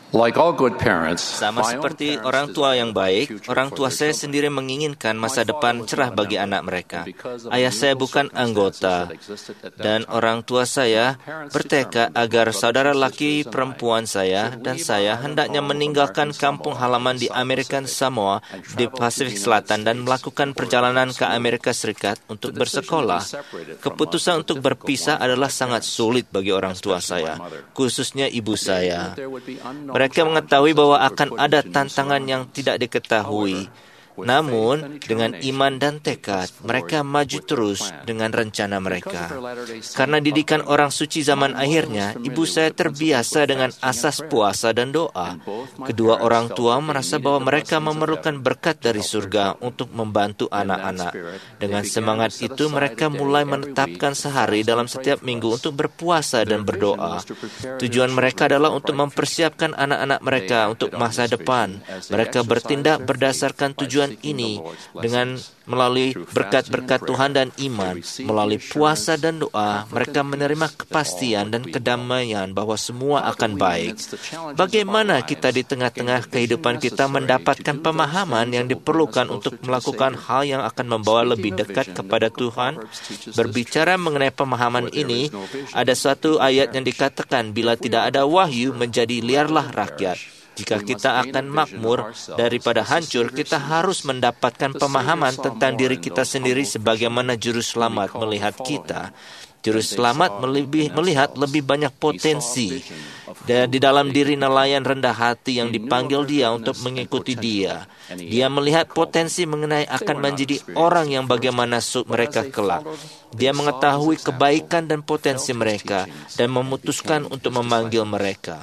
Like all good parents, Sama seperti orang tua yang baik, orang tua saya sendiri menginginkan masa depan cerah bagi anak mereka. Ayah saya bukan anggota, dan orang tua saya bertekad agar saudara laki perempuan saya dan saya hendaknya meninggalkan kampung halaman di Amerika Samoa di Pasifik Selatan dan melakukan perjalanan ke Amerika Serikat untuk bersekolah. Keputusan untuk berpisah adalah sangat sulit bagi orang tua saya, khususnya ibu saya. Mereka mengetahui bahwa akan ada tantangan yang tidak diketahui. Namun, dengan iman dan tekad, mereka maju terus dengan rencana mereka. Karena didikan orang suci zaman akhirnya, ibu saya terbiasa dengan asas puasa dan doa. Kedua orang tua merasa bahwa mereka memerlukan berkat dari surga untuk membantu anak-anak. Dengan semangat itu, mereka mulai menetapkan sehari dalam setiap minggu untuk berpuasa dan berdoa. Tujuan mereka adalah untuk mempersiapkan anak-anak mereka untuk masa depan. Mereka bertindak berdasarkan tujuan ini dengan melalui berkat-berkat Tuhan dan iman. Melalui puasa dan doa, mereka menerima kepastian dan kedamaian bahwa semua akan baik. Bagaimana kita di tengah-tengah kehidupan kita mendapatkan pemahaman yang diperlukan untuk melakukan hal yang akan membawa lebih dekat kepada Tuhan? Berbicara mengenai pemahaman ini, ada suatu ayat yang dikatakan, bila tidak ada wahyu, menjadi liarlah rakyat. Jika kita akan makmur daripada hancur, kita harus mendapatkan pemahaman tentang diri kita sendiri sebagaimana Juru Selamat melihat kita. Juru Selamat melihat lebih banyak potensi di dalam diri nelayan rendah hati yang dipanggil dia untuk mengikuti dia. Dia melihat potensi mengenai akan menjadi orang yang bagaimana mereka kelak. Dia mengetahui kebaikan dan potensi mereka dan memutuskan untuk memanggil mereka.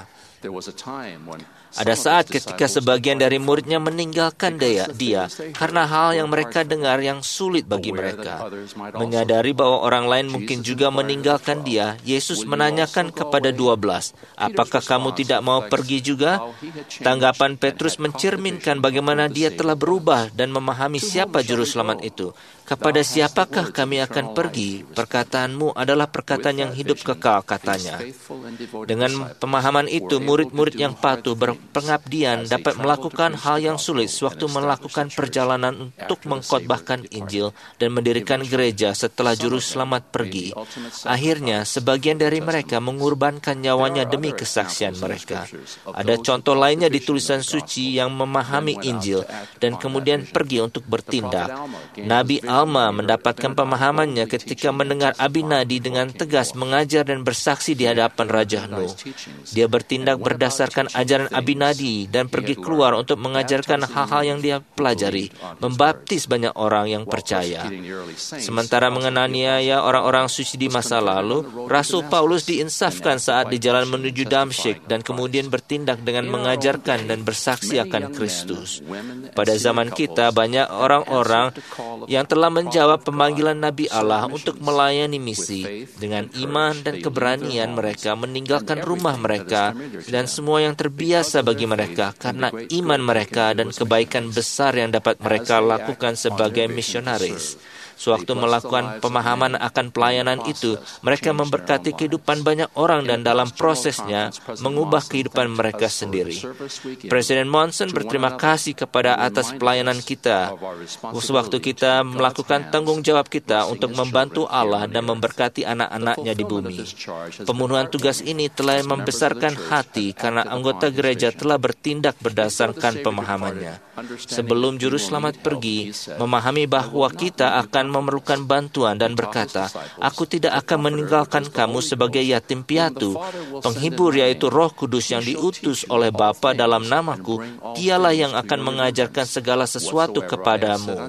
Ada saat ketika sebagian dari muridnya meninggalkan dia karena hal yang mereka dengar yang sulit bagi mereka. Menyadari bahwa orang lain mungkin juga meninggalkan dia, Yesus menanyakan kepada 12, "Apakah kamu tidak mau pergi juga?" Tanggapan Petrus mencerminkan bagaimana dia telah berubah dan memahami siapa Juru Selamat itu. "Kepada siapakah kami akan pergi? Perkataanmu adalah perkataan yang hidup kekal," katanya. Dengan pemahaman itu, murid-murid yang patuh berpengabdian dapat melakukan hal yang sulit sewaktu melakukan perjalanan untuk mengkhotbahkan Injil dan mendirikan gereja setelah Juru Selamat pergi. Akhirnya, sebagian dari mereka mengorbankan nyawanya demi kesaksian mereka. Ada contoh lainnya di tulisan suci yang memahami Injil dan kemudian pergi untuk bertindak. Nabi Alma mendapatkan pemahamannya ketika mendengar Abinadi dengan tegas mengajar dan bersaksi di hadapan Raja Nuh. Dia bertindak berdasarkan ajaran Abinadi dan pergi keluar untuk mengajarkan hal-hal yang dia pelajari, membaptis banyak orang yang percaya. Sementara menganiaya orang-orang suci di masa lalu, Rasul Paulus diinsafkan saat di jalan menuju Damsyik dan kemudian bertindak dengan mengajarkan dan bersaksi akan Kristus. Pada zaman kita, banyak orang-orang yang telah menjawab pemanggilan Nabi Allah untuk melayani misi. Dengan iman dan keberanian mereka meninggalkan rumah mereka dan semua yang terbiasa bagi mereka karena iman mereka dan kebaikan besar yang dapat mereka lakukan sebagai misionaris. Sewaktu melakukan pemahaman akan pelayanan itu, mereka memberkati kehidupan banyak orang dan dalam prosesnya mengubah kehidupan mereka sendiri. Presiden Monson berterima kasih kepada atas pelayanan kita. Sewaktu kita melakukan tanggung jawab kita untuk membantu Allah dan memberkati anak-anaknya di bumi. Pemenuhan tugas ini telah membesarkan hati karena anggota gereja telah bertindak berdasarkan pemahamannya. Sebelum Juru Selamat pergi, memahami bahwa kita akan memerlukan bantuan dan berkata, "Aku tidak akan meninggalkan kamu sebagai yatim piatu. Penghibur yaitu Roh Kudus yang diutus oleh Bapa dalam namaku, dialah yang akan mengajarkan segala sesuatu kepadamu."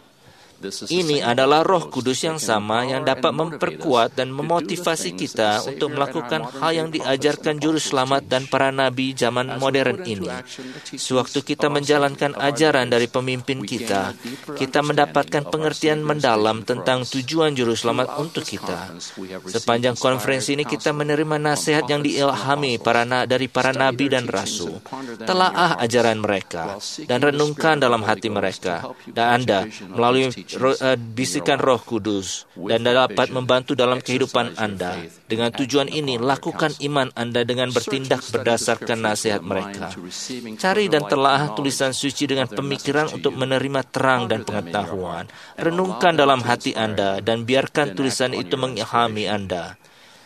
Ini adalah Roh Kudus yang sama yang dapat memperkuat dan memotivasi kita untuk melakukan hal yang diajarkan Juru Selamat dan para nabi zaman modern ini. Sewaktu kita menjalankan ajaran dari pemimpin kita, kita mendapatkan pengertian mendalam tentang tujuan Juru Selamat untuk kita. Sepanjang konferensi ini kita menerima nasihat yang diilhami dari para nabi dan rasul. Telaah ajaran mereka dan renungkan dalam hati mereka. Dan Anda melalui bisikan Roh Kudus dan dapat membantu dalam kehidupan Anda. Dengan tujuan ini, lakukan iman Anda dengan bertindak berdasarkan nasihat mereka. Cari dan telaah tulisan suci dengan pemikiran untuk menerima terang dan pengetahuan. Renungkan dalam hati Anda dan biarkan tulisan itu mengilhami Anda.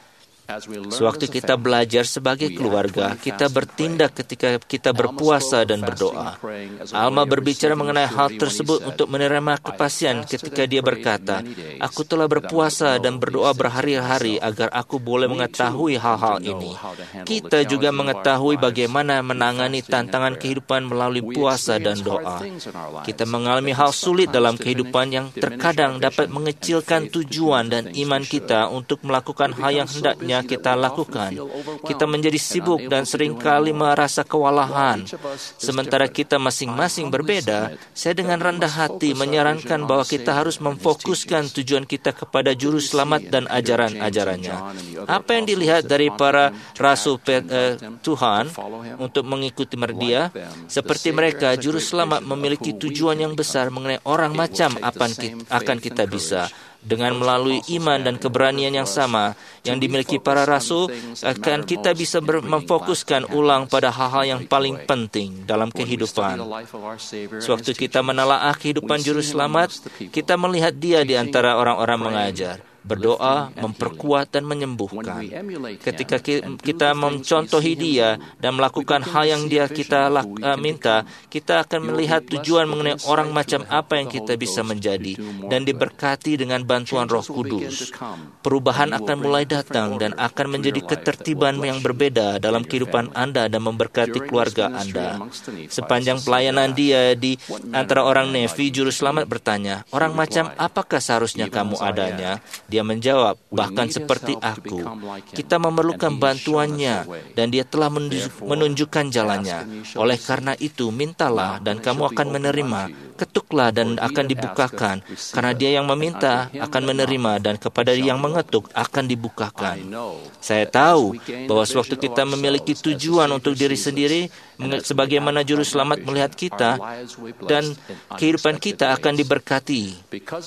Sewaktu kita belajar sebagai keluarga, kita bertindak ketika kita berpuasa dan berdoa. Alma berbicara mengenai hal tersebut untuk menerima kepastian ketika dia berkata, "Aku telah berpuasa dan berdoa berhari-hari agar aku boleh mengetahui hal-hal ini." Kita juga mengetahui bagaimana menangani tantangan kehidupan melalui puasa dan doa. Kita mengalami hal sulit dalam kehidupan yang terkadang dapat mengecilkan tujuan dan iman kita untuk melakukan hal yang hendaknya kita lakukan. Kita menjadi sibuk dan seringkali merasa kewalahan. Sementara kita masing-masing berbeda, saya dengan rendah hati menyarankan bahwa kita harus memfokuskan tujuan kita kepada juru selamat dan ajaran-ajarannya. Apa yang dilihat dari para rasul Tuhan untuk mengikuti dia? Seperti mereka, juru selamat memiliki tujuan yang besar mengenai orang macam apa akan kita bisa. Dengan melalui iman dan keberanian yang sama yang dimiliki para rasul, akan kita bisa memfokuskan ulang pada hal-hal yang paling penting dalam kehidupan. Sewaktu kita menelaah kehidupan Juru Selamat, kita melihat dia di antara orang-orang mengajar, berdoa, memperkuat dan menyembuhkan. Ketika kita mencontohi dia dan melakukan hal yang dia kita minta, kita akan melihat tujuan mengenai orang macam apa yang kita bisa menjadi dan diberkati dengan bantuan Roh Kudus. Perubahan akan mulai datang dan akan menjadi ketertiban yang berbeda dalam kehidupan Anda dan memberkati keluarga Anda. Sepanjang pelayanan dia di antara orang Nefi, Juru Selamat bertanya, "Orang macam apakah seharusnya kamu adanya?" Dia menjawab, "Bahkan seperti aku." Kita memerlukan bantuannya dan dia telah menunjukkan jalannya. Oleh karena itu, mintalah dan kamu akan menerima. Ketuklah dan akan dibukakan. Karena dia yang meminta akan menerima dan kepada dia yang mengetuk akan dibukakan. Saya tahu bahwa sewaktu kita memiliki tujuan untuk diri sendiri, sebagaimana Juru Selamat melihat kita, dan kehidupan kita akan diberkati.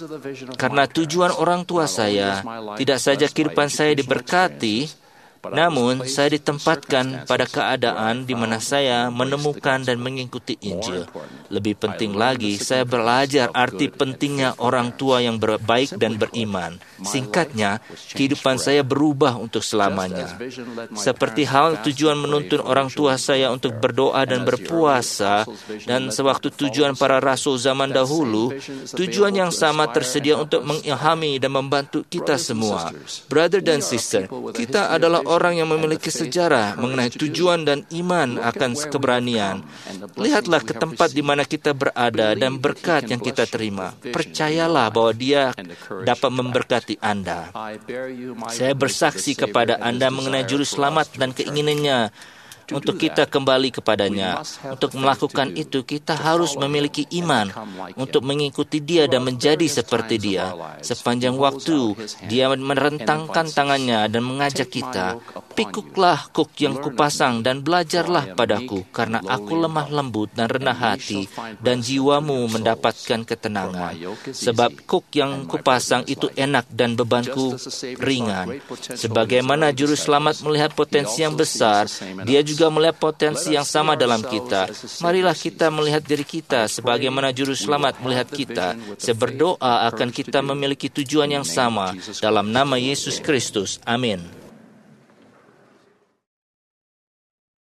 Karena tujuan orang tua saya, tidak saja kehidupan saya diberkati, namun saya ditempatkan pada keadaan di mana saya menemukan dan mengikuti Injil. Lebih penting lagi, saya belajar arti pentingnya orang tua yang baik dan beriman. Singkatnya, kehidupan saya berubah untuk selamanya. Seperti hal tujuan menuntun orang tua saya untuk berdoa dan berpuasa, dan sewaktu tujuan para rasul zaman dahulu, tujuan yang sama tersedia untuk mengilhami dan membantu kita semua. Brother dan sister, kita adalah orang yang memiliki sejarah mengenai tujuan dan iman akan keberanian. Lihatlah ke tempat di mana kita berada dan berkat yang kita terima. Percayalah bahwa dia dapat memberkati Anda. Saya bersaksi kepada Anda mengenai Juru Selamat dan keinginannya untuk kita kembali kepadanya. Untuk melakukan itu, kita harus memiliki iman untuk mengikuti dia dan menjadi seperti dia. Sepanjang waktu, dia merentangkan tangannya dan mengajak kita, "Pikuklah kuk yang kupasang dan belajarlah padaku, karena aku lemah lembut dan rendah hati, dan jiwamu mendapatkan ketenangan. Sebab kuk yang kupasang itu enak dan bebanku ringan." Sebagaimana Juru Selamat melihat potensi yang besar, dia juga melihat potensi yang sama dalam kita. Marilah kita melihat diri kita sebagaimana Juru Selamat melihat kita. Saya berdoa akan kita memiliki tujuan yang sama dalam nama Yesus Kristus. Amin.